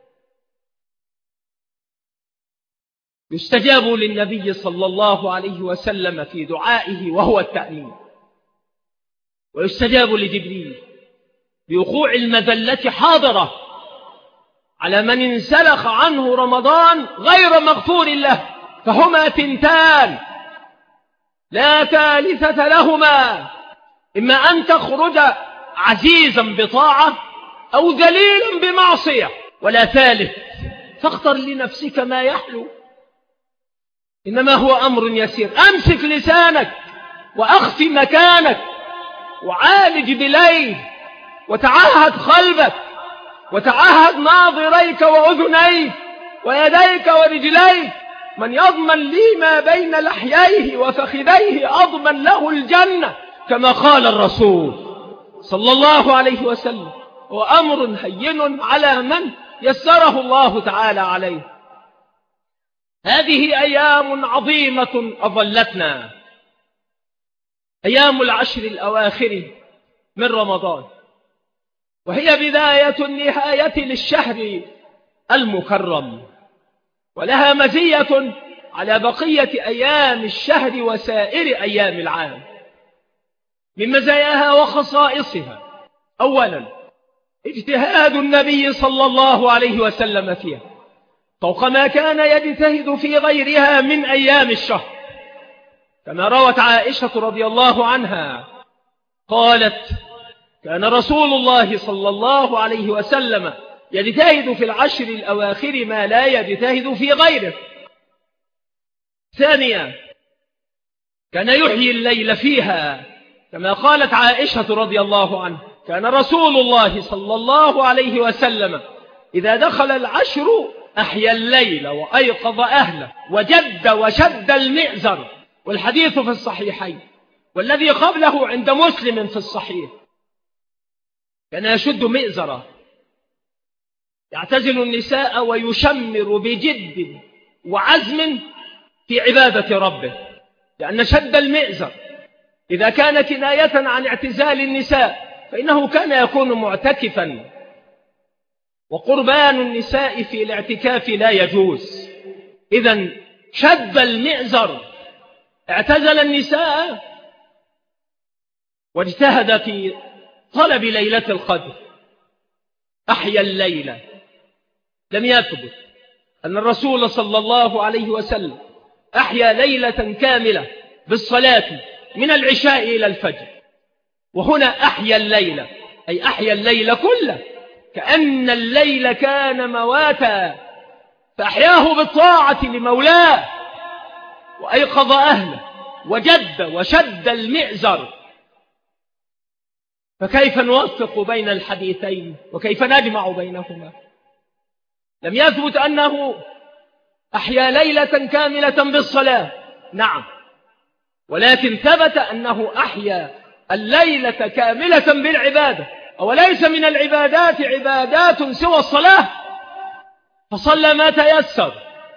يستجاب للنبي صلى الله عليه وسلم في دعائه وهو التأمين، ويستجاب لجبريل بوقوع المذلة حاضرة على من انسلخ عنه رمضان غير مغفور له، فهما تنتان لا ثالثة لهما، إما أن تخرج عزيزا بطاعة أو ذليلا بمعصية، ولا ثالث. فاختر لنفسك ما يحلو، إنما هو أمر يسير. أمسك لسانك وأخف مكانك وعالج بليل، وتعهد قلبك وتعهد ناظريك وأذنيك ويديك ورجليك. من يضمن لي ما بين لحييه وفخذيه أضمن له الجنة، كما قال الرسول صلى الله عليه وسلم. وأمر هين على من يسره الله تعالى عليه. هذه أيام عظيمة أظلتنا، أيام العشر الأواخر من رمضان، وهي بداية النهاية للشهر المكرم، ولها مزية على بقية أيام الشهر وسائر أيام العام. من مزاياها وخصائصها: أولا، اجتهاد النبي صلى الله عليه وسلم فيها فوق ما كان يجتهد في غيرها من أيام الشهر، كما روت عائشة رضي الله عنها قالت: كان رسول الله صلى الله عليه وسلم يجتهد في العشر الأواخر ما لا يجتهد في غيره. ثانيا، كان يحيي الليل فيها، كما قالت عائشة رضي الله عنها: كان رسول الله صلى الله عليه وسلم إذا دخل العشر أحيا الليل وأيقظ أهله وجد وشد المئزر، والحديث في الصحيحين، والذي قبله عند مسلم في الصحيح. كان يشد مئزره، يعتزل النساء ويشمر بجد وعزم في عبادة ربه، لأن شد المئزر إذا كان كناية عن اعتزال النساء فإنه كان يكون معتكفا، وقربان النساء في الاعتكاف لا يجوز. إذن شد المئزر، اعتزل النساء واجتهد في طلب ليلة القدر، أحيا الليلة. لم يثبت أن الرسول صلى الله عليه وسلم أحيا ليلة كاملة بالصلاة من العشاء إلى الفجر، وهنا أحيا الليلة أي أحيا الليل كله، كأن الليل كان مواتا فأحياه بالطاعة لمولاه، وأيقظ أهله وجد وشد المئزر. فكيف نوفق بين الحديثين وكيف نجمع بينهما؟ لم يثبت أنه أحيا ليلة كاملة بالصلاة، نعم، ولكن ثبت أنه أحيا الليلة كاملة بالعبادة. أوليس من العبادات عبادات سوى الصلاة؟ فصلى ما تيسر،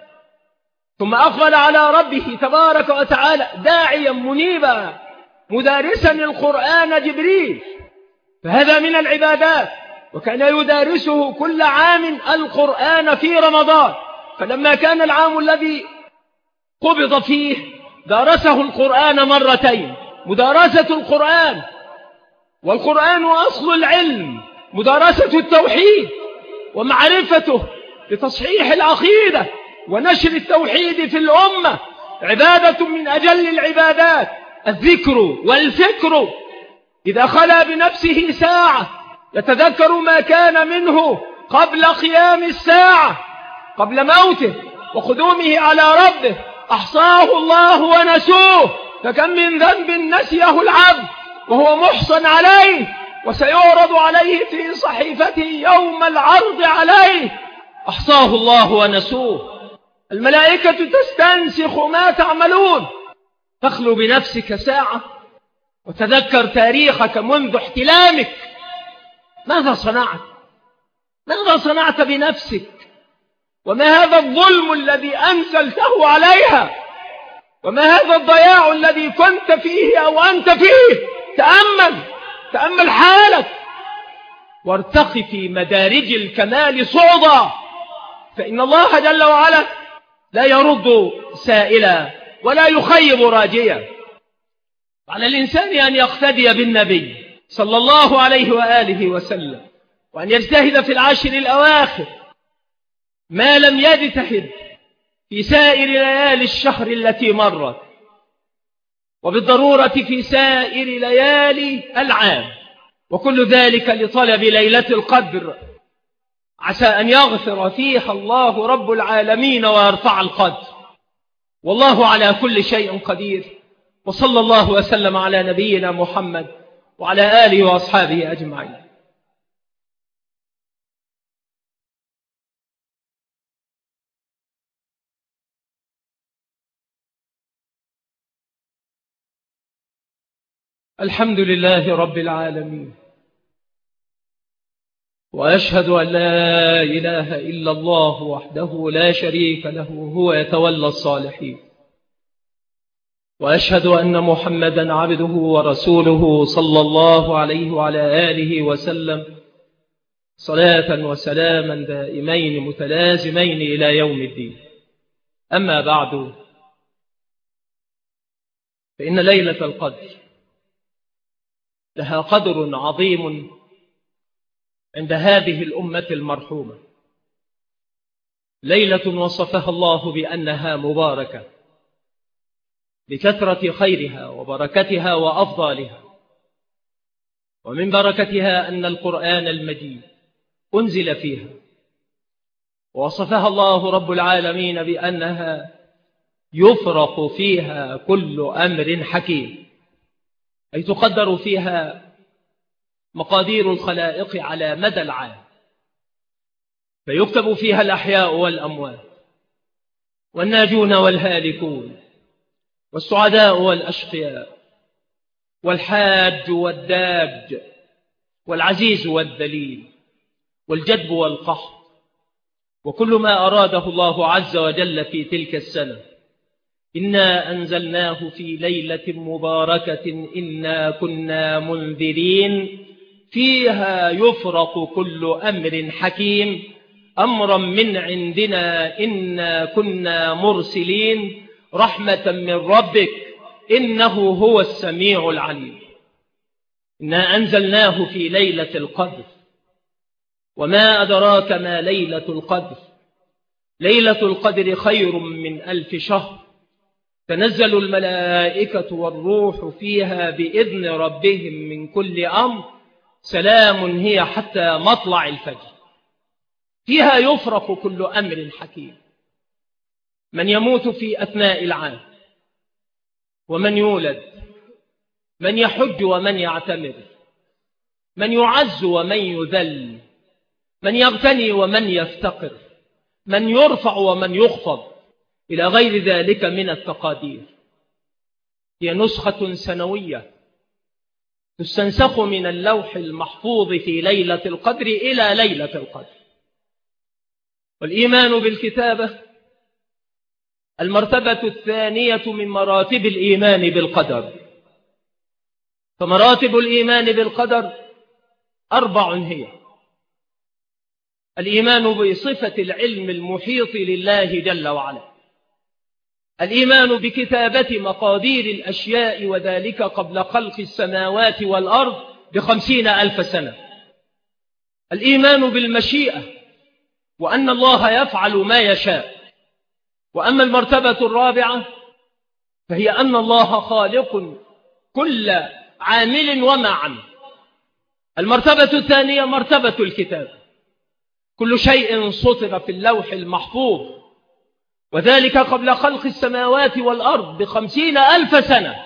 ثم أقبل على ربه تبارك وتعالى داعيا منيبا مدارسا القرآن جبريل، فهذا من العبادات. وكان يدارسه كل عام القرآن في رمضان، فلما كان العام الذي قبض فيه دارسه القرآن مرتين. مدارسة القرآن، والقرآن أصل العلم، مدارسة التوحيد ومعرفته لتصحيح العقيدة ونشر التوحيد في الأمة عبادة من أجل العبادات. الذكر والفكر، إذا خلا بنفسه ساعة يتذكر ما كان منه قبل قيام الساعة، قبل موته وقدومه على ربه، أحصاه الله ونسوه. فكم من ذنب نسيه العبد وهو محصن عليه، وسيعرض عليه في صحيفته يوم العرض عليه. أحصاه الله ونسوه. الملائكة تستنسخ ما تعملون. تخلو بنفسك ساعة وتذكر تاريخك منذ احتلامك. ماذا صنعت؟ ماذا صنعت بنفسك؟ وما هذا الظلم الذي أنزلته عليها؟ وما هذا الضياع الذي كنت فيه أو أنت فيه؟ تأمل تأمل حالك، وارتق في مدارج الكمال صعدا، فإن الله جل وعلا لا يرد سائلا ولا يخيب راجيا. على الإنسان أن يقتدي بالنبي صلى الله عليه وآله وسلم، وأن يجتهد في العشر الأواخر ما لم يجتهد في سائر ليالي الشهر التي مرت، وبالضرورة في سائر ليالي العام، وكل ذلك لطلب ليلة القدر، عسى أن يغفر فيها الله رب العالمين ويرفع القدر. والله على كل شيء قدير، وصلى الله وسلم على نبينا محمد وعلى آله وأصحابه أجمعين. الحمد لله رب العالمين، وأشهد أن لا إله إلا الله وحده لا شريك له، هو يتولى الصالحين. وأشهد أن محمدا عبده ورسوله صلى الله عليه وعلى آله وسلم، صلاة وسلاما دائمين متلازمين إلى يوم الدين. أما بعد، فإن ليلة القدر لها قدر عظيم عند هذه الأمة المرحومة، ليلة وصفها الله بأنها مباركة لكثرة خيرها وبركتها وأفضالها. ومن بركتها أن القرآن المجيد أنزل فيها، ووصفها الله رب العالمين بأنها يفرق فيها كل أمر حكيم، أي تقدر فيها مقادير الخلائق على مدى العام، فيكتب فيها الأحياء والأموات، والناجون والهالكون، والسعداء والأشقياء، والحاج والداج، والعزيز والذليل، والجدب والقحط، وكل ما أراده الله عز وجل في تلك السنة. إنا أنزلناه في ليلة مباركة إنا كنا منذرين فيها يفرق كل أمر حكيم أمرا من عندنا إنا كنا مرسلين رحمة من ربك إنه هو السميع العليم. إنا أنزلناه في ليلة القدر، وما أدراك ما ليلة القدر؟ ليلة القدر خير من ألف شهر، تنزل الملائكة والروح فيها بإذن ربهم من كل أمر، سلام هي حتى مطلع الفجر. فيها يفرق كل أمر حكيم، من يموت في أثناء العام، ومن يولد، من يحج ومن يعتمر، من يعز ومن يذل، من يغتني ومن يفتقر، من يرفع ومن يخفض، إلى غير ذلك من التقادير. هي نسخة سنوية تستنسخ من اللوح المحفوظ في ليلة القدر إلى ليلة القدر. والإيمان بالكتابة المرتبة الثانية من مراتب الإيمان بالقدر. فمراتب الإيمان بالقدر أربع هي: الإيمان بصفة العلم المحيط لله جل وعلا، الإيمان بكتابة مقادير الأشياء وذلك قبل خلق السماوات والأرض بخمسين ألف سنة، الإيمان بالمشيئة وأن الله يفعل ما يشاء. وأما المرتبة الرابعة فهي أن الله خالق كل عامل وما عمل. المرتبة الثانية مرتبة الكتاب، كل شيء سطر في اللوح المحفوظ وذلك قبل خلق السماوات والأرض بخمسين ألف سنة،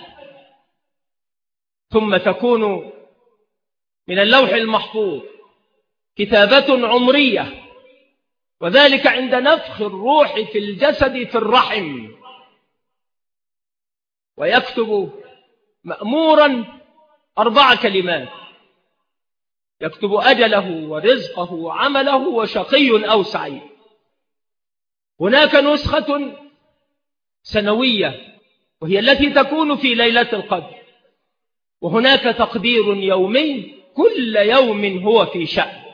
ثم تكون من اللوح المحفوظ كتابة عمرية وذلك عند نفخ الروح في الجسد في الرحم، ويكتب مأمورا أربع كلمات: يكتب أجله ورزقه وعمله وشقي أو سعيد. هناك نسخة سنوية وهي التي تكون في ليلة القدر، وهناك تقدير يومي كل يوم هو في شأن،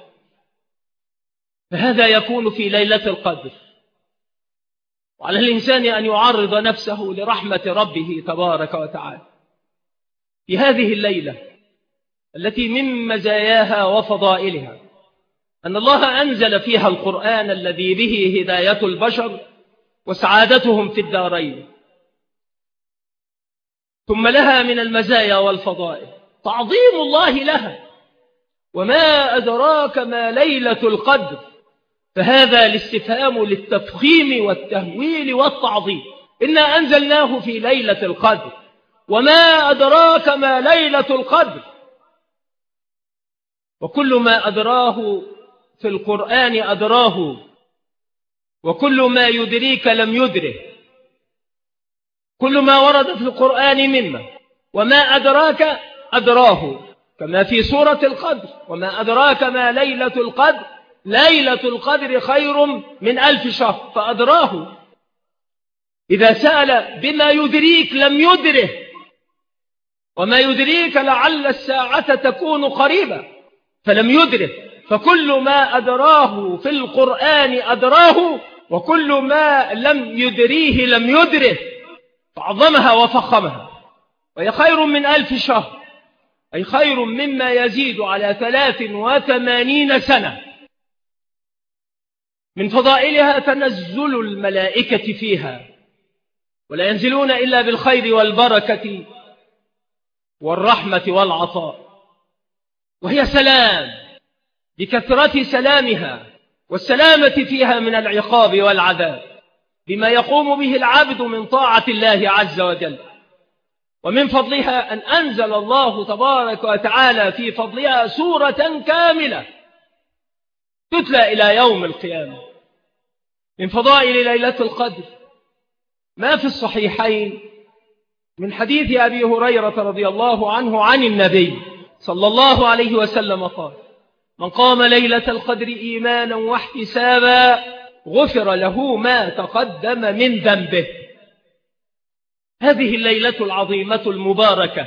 فهذا يكون في ليلة القدر. وعلى الإنسان أن يعرض نفسه لرحمة ربه تبارك وتعالى في هذه الليلة التي من مزاياها وفضائلها أن الله أنزل فيها القرآن الذي به هداية البشر وسعادتهم في الدارين. ثم لها من المزايا والفضائل تعظيم الله لها، وما أدراك ما ليلة القدر، فهذا الاستفهام للتفخيم والتهويل والتعظيم. إنا أنزلناه في ليلة القدر، وما أدراك ما ليلة القدر. وكل ما أدراه في القرآن أدراه، وكل ما يدريك لم يدره. كل ما ورد في القرآن مما وما أدراك أدراه، كما في سورة القدر: وما أدراك ما ليلة القدر ليلة القدر خير من ألف شهر، فأدراه. إذا سأل بما يدريك لم يدره، وما يدريك لعل الساعة تكون قريبة، فلم يدره. فكل ما أدراه في القرآن أدراه، وكل ما لم يدريه لم يدره، فعظمها وفخمها. وهي خير من ألف شهر، أي خير مما يزيد على ثلاث وثمانين سنة. من فضائلها تنزل الملائكة فيها، ولا ينزلون إلا بالخير والبركة والرحمة والعطاء. وهي سلام بكثرة سلامها، والسلامة فيها من العقاب والعذاب بما يقوم به العبد من طاعة الله عز وجل. ومن فضلها أن أنزل الله تبارك وتعالى في فضلها سورة كاملة تتلى إلى يوم القيامة. من فضائل ليلة القدر ما في الصحيحين من حديث أبي هريرة رضي الله عنه عن النبي صلى الله عليه وسلم قال: من قام ليلة القدر إيمانا واحتسابا غفر له ما تقدم من ذنبه. هذه الليلة العظيمة المباركة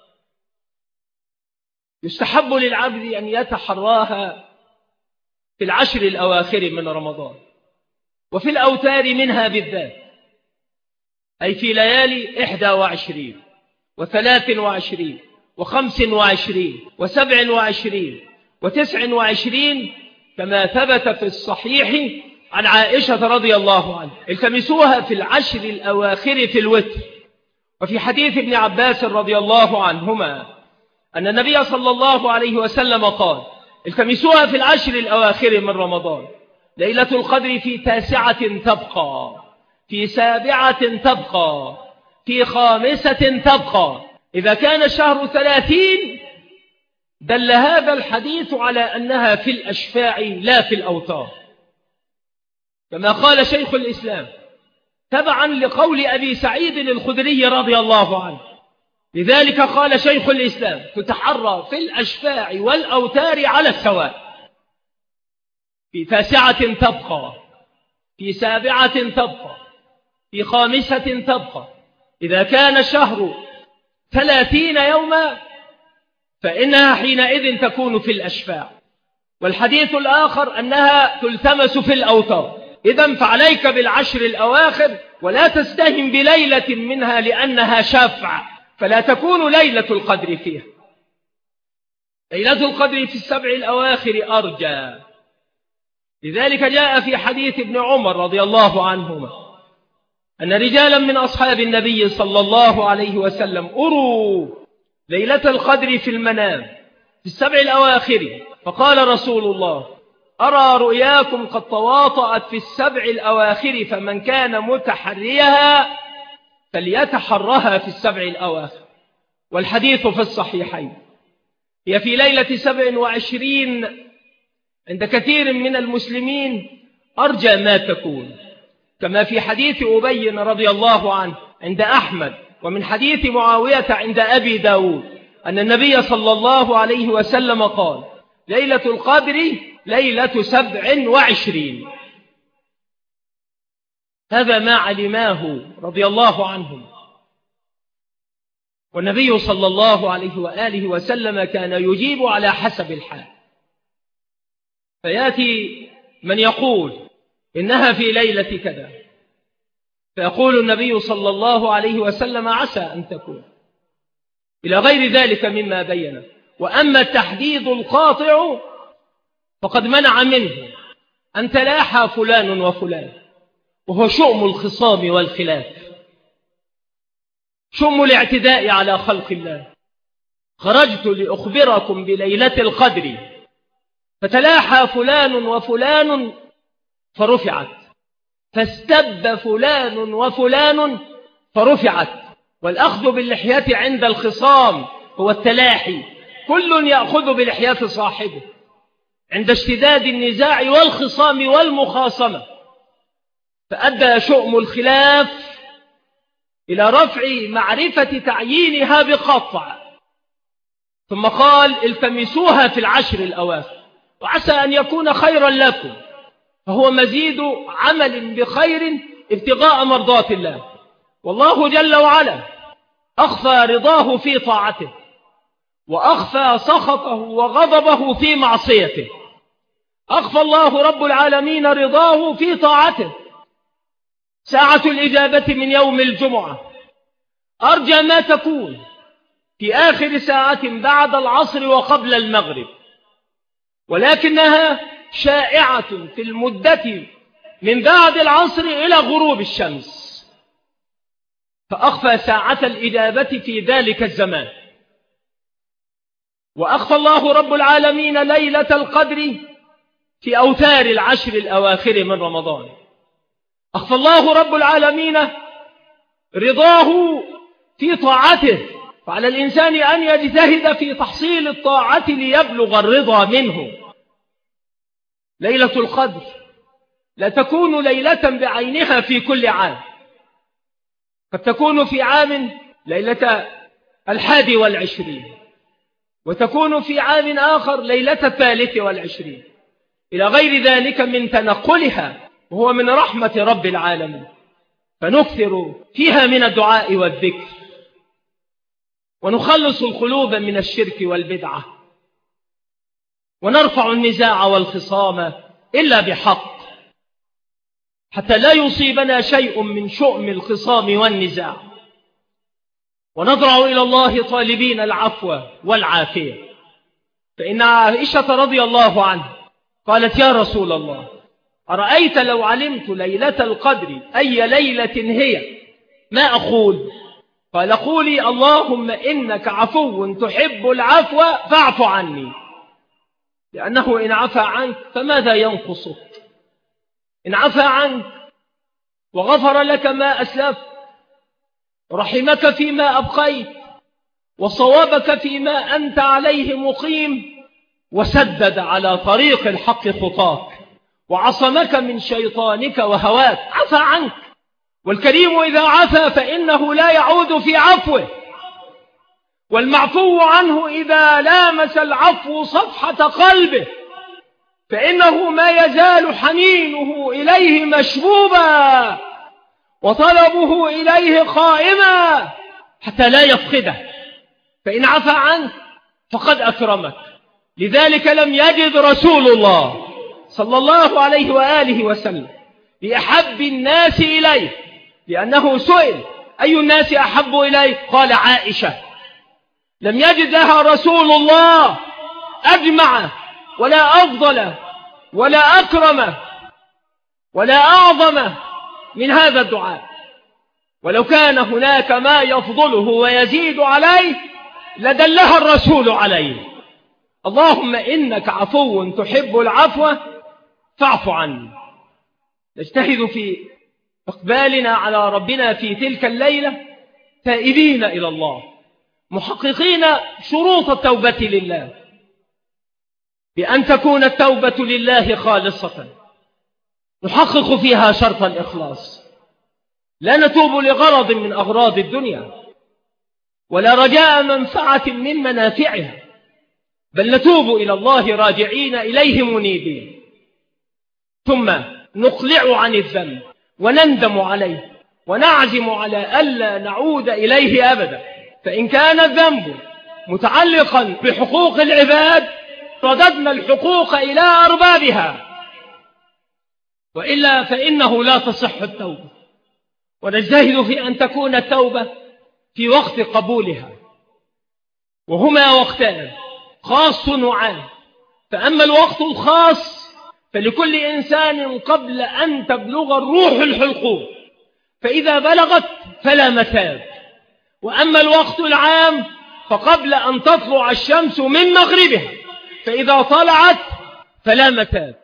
يستحب للعبد أن يتحراها في العشر الأواخر من رمضان، وفي الأوتار منها بالذات، أي في ليالي إحدى وعشرين وثلاث وعشرين وخمس وعشرين وسبع وعشرين وتسع وعشرين، كما ثبت في الصحيح عن عائشة رضي الله عنها: التمسوها في العشر الأواخر في الوتر. وفي حديث ابن عباس رضي الله عنهما أن النبي صلى الله عليه وسلم قال: التمسوها في العشر الأواخر من رمضان. ليلة القدر في تاسعة تبقى، في سابعة تبقى، في خامسة تبقى. إذا كان الشهر ثلاثين دل هذا الحديث على أنها في الأشفاع لا في الأوتار، كما قال شيخ الإسلام تبعا لقول أبي سعيد الخدري رضي الله عنه. لذلك قال شيخ الإسلام: تتحرى في الأشفاع والأوتار على السواء، في تاسعة تبقى، في سابعة تبقى، في خامسة تبقى. إذا كان الشهر ثلاثين يوما فإنها حينئذ تكون في الأشفاع. والحديث الآخر أنها تلتمس في الأوتار. إذن فعليك بالعشر الأواخر، ولا تستهن بليلة منها لأنها شافعة، فلا تكون ليلة القدر فيها. ليلة القدر في السبع الأواخر أرجى. لذلك جاء في حديث ابن عمر رضي الله عنهما أن رجالا من أصحاب النبي صلى الله عليه وسلم أروا ليلة القدر في المنام في السبع الأواخر، فقال رسول الله: أرى رؤياكم قد تواطأت في السبع الأواخر، فمن كان متحريها فليتحرها في السبع الأواخر. والحديث في الصحيحين. هي في ليلة سبع وعشرين عند كثير من المسلمين أرجى ما تكون، كما في حديث أبي رضي الله عنه عند أحمد، ومن حديث معاوية عند أبي داود أن النبي صلى الله عليه وسلم قال: ليلة القدر ليلة سبع وعشرين. هذا ما علماه رضي الله عنهم. والنبي صلى الله عليه وآله وسلم كان يجيب على حسب الحال. فيأتي من يقول إنها في ليلة كذا، فيقول النبي صلى الله عليه وسلم: عسى أن تكون، إلى غير ذلك مما بين. وأما التحديد القاطع فقد منع منه أن تلاحى فلان وفلان، وهو شؤم الخصام والخلاف، شؤم الاعتداء على خلق الله. خرجت لأخبركم بليلة القدر، فتلاحى فلان وفلان فرفعت، فاستب فلان وفلان فرفعت. والأخذ باللحية عند الخصام هو التلاحي، كل يأخذ بلحية صاحبه عند اشتداد النزاع والخصام والمخاصمة، فأدى شؤم الخلاف إلى رفع معرفة تعيينها بقطع. ثم قال: التمسوها في العشر الأواخر، وعسى أن يكون خيرا لكم، فهو مزيد عمل بخير ابتغاء مرضات الله. والله جل وعلا أخفى رضاه في طاعته، وأخفى سخطه وغضبه في معصيته. أخفى الله رب العالمين رضاه في طاعته. ساعة الإجابة من يوم الجمعة أرجى ما تكون في آخر ساعة بعد العصر وقبل المغرب، ولكنها شائعة في المدة من بعد العصر إلى غروب الشمس، فأخفى ساعة الإجابة في ذلك الزمان. وأخفى الله رب العالمين ليلة القدر في أوتار العشر الأواخر من رمضان. أخفى الله رب العالمين رضاه في طاعته، فعلى الإنسان أن يجتهد في تحصيل الطاعة ليبلغ الرضا منه. ليلة القدر لا تكون ليلة بعينها في كل عام، قد تكون في عام ليلة الحادي والعشرين، وتكون في عام آخر ليلة الثالث والعشرين، إلى غير ذلك من تنقلها، وهو من رحمة رب العالمين. فنكثر فيها من الدعاء والذكر، ونخلص القلوب من الشرك والبدعة، ونرفع النزاع والخصام إلا بحق، حتى لا يصيبنا شيء من شؤم الخصام والنزاع، ونضرع إلى الله طالبين العفو والعافية. فإن عائشة رضي الله عنها قالت: يا رسول الله، أرأيت لو علمت ليلة القدر أي ليلة هي ما أقول؟ قال: قولي اللهم إنك عفو تحب العفو فاعف عني، لأنه إن عفى عنك فماذا ينقصك؟ إن عفى عنك وغفر لك ما أسلف، رحمك فيما أبقيت، وصوابك فيما أنت عليه مقيم، وسدد على طريق الحق خطاك، وعصمك من شيطانك وهواك، عفى عنك. والكريم إذا عفى فإنه لا يعود في عفوه، والمعفو عنه إذا لامس العفو صفحة قلبه فإنه ما يزال حنينه إليه مشبوبا، وطلبه إليه قائما حتى لا يفقده. فإن عفى عنك فقد أكرمك. لذلك لم يجد رسول الله صلى الله عليه وآله وسلم لأحب الناس إليه، لأنه سئل: أي الناس أحب إليه؟ قال: عائشة. لم يجد لها رسول الله أجمع ولا أفضل ولا أكرم ولا أعظم من هذا الدعاء. ولو كان هناك ما يفضله ويزيد عليه لدلها الرسول عليه: اللهم إنك عفو تحب العفو فاعف عني. نجتهد في إقبالنا على ربنا في تلك الليلة تائبين إلى الله، محققين شروط التوبة لله، بأن تكون التوبة لله خالصة، نحقق فيها شرط الإخلاص، لا نتوب لغرض من أغراض الدنيا ولا رجاء منفعة من منافعها، بل نتوب إلى الله راجعين إليه منيبين، ثم نقلع عن الذنب ونندم عليه ونعزم على ألا نعود إليه أبدا. فإن كان الذنب متعلقا بحقوق العباد رددنا الحقوق إلى أربابها، وإلا فإنه لا تصح التوبة. ونجتهد في أن تكون التوبة في وقت قبولها، وهما وقتان، خاص وعام. فأما الوقت الخاص فلكل إنسان قبل أن تبلغ الروح الحلقوم، فإذا بلغت فلا متاب. وأما الوقت العام فقبل أن تطلع الشمس من مغربها، فإذا طلعت فلا متاب.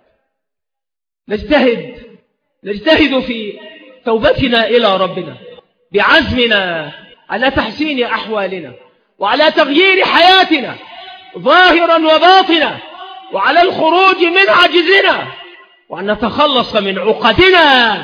نجتهد نجتهد في توبتنا إلى ربنا بعزمنا على تحسين أحوالنا وعلى تغيير حياتنا ظاهرا وباطنا، وعلى الخروج من عجزنا، وأن نتخلص من عقدنا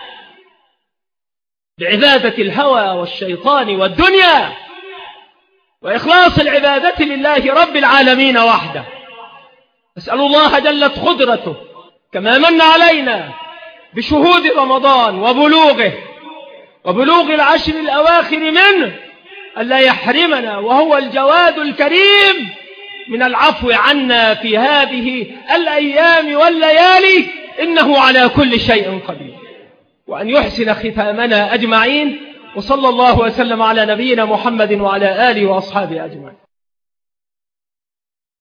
بعبادة الهوى والشيطان والدنيا، وإخلاص العبادة لله رب العالمين وحده. أسأل الله جلت قدرته كما من علينا بشهود رمضان وبلوغه وبلوغ العشر الأواخر منه ألا يحرمنا وهو الجواد الكريم من العفو عنا في هذه الأيام والليالي، إنه على كل شيء قدير، وأن يحسن ختامنا أجمعين. وصلى الله وسلم على نبينا محمد وعلى آله وأصحابه أجمعين.